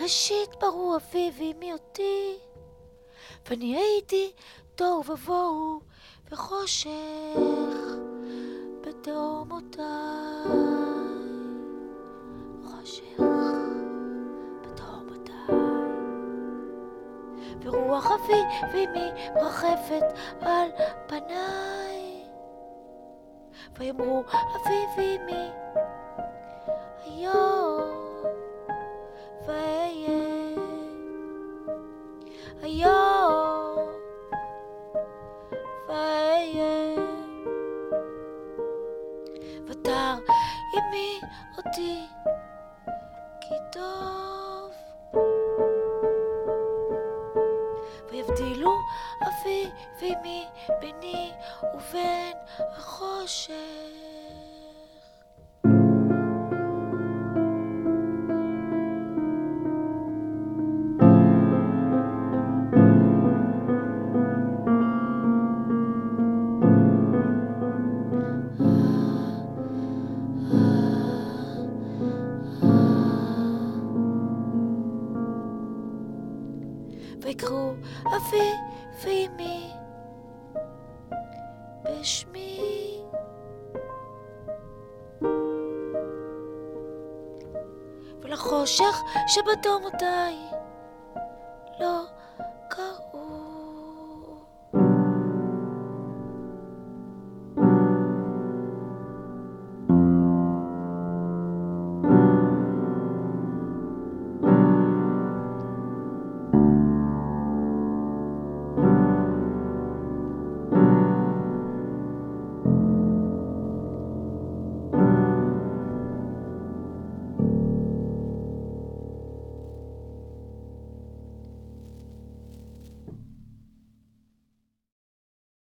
ראשית ברו אבי ואמי אותי, ואני הייתי תוהו ובוהו וחושך בתהומותיי. חושך בתהומותיי. ורוח אבי ואמי מרחפת על פניי, ויאמרו אבי ואמי היו ואהיה, היו ואהיה. ותר אמי אותי כי טוב, ויבדילו אבי ואמי ביני ובין החושך. ויקראו אבי ואמי בשמי, ולחושך שבתהומותיי לא